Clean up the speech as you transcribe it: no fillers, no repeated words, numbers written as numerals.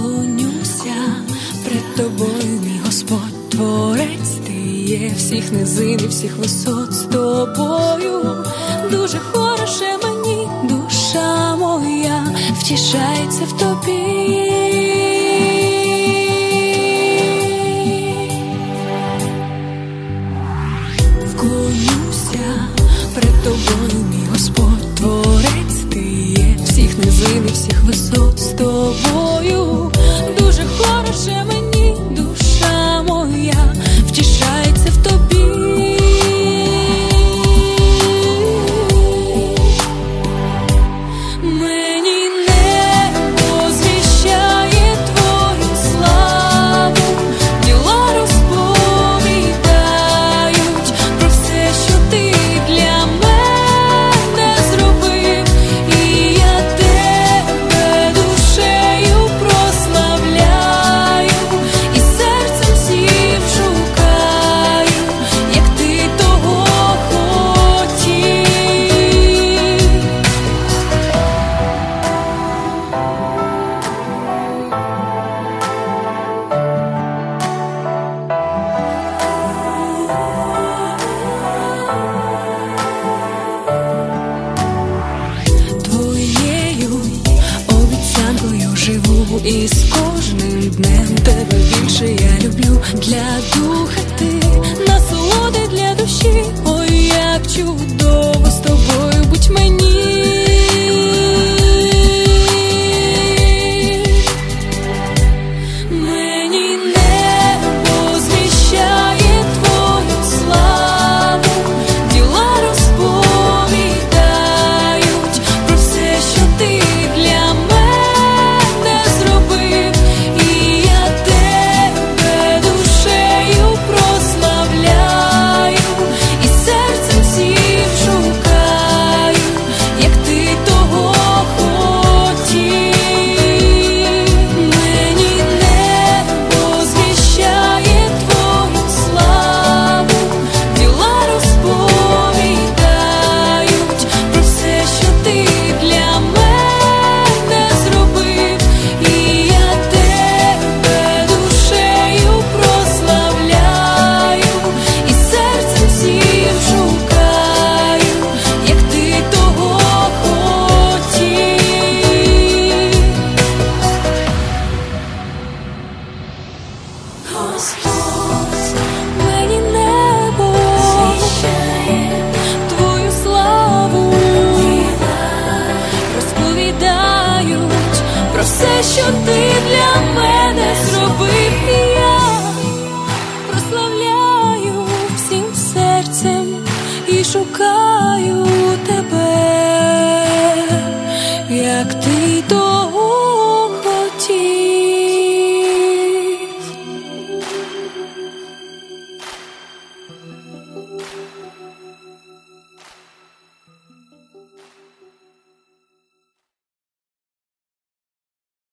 Вклонюся пред тобою, мій Господь, Творець, ти є всіх низин і всіх висот. З тобою дуже хороше мені, душа моя втішається в тобі. Вклонюся пред тобою, мій Господь, Творець, ти є всіх низин і всіх висот. З тобою дуже хороше мені, душа моя втішається в тобі. Мені небо звіщає твою славу, діла розповідають про все, що ти для мене зробив, і я тебе душею прославляю, і серцем всім шукаю, як ти того хотів. Твоєю обіцянкою живу, і з кожним днем тебе більше я люблю. Для духа ти насолоди для душі, ой, як чудово з тобою будь мені. Мені небо звіщає твою славу, діла розповідають про все, що ти для мене зробив, і я тебе душею прославляю, і серцем всім шукаю, як ти того хотів. Мені небо звіщає твою славу, діла розповідають про все, що ти для мене зробив, і я тебе душею прославляю, і серцем всім шукаю, як ти того хотів. Господь, мені небо звіщає твою славу, розповідають про все, що ти для мене зробив, і я прославляю всім серцем і шукаю тебе.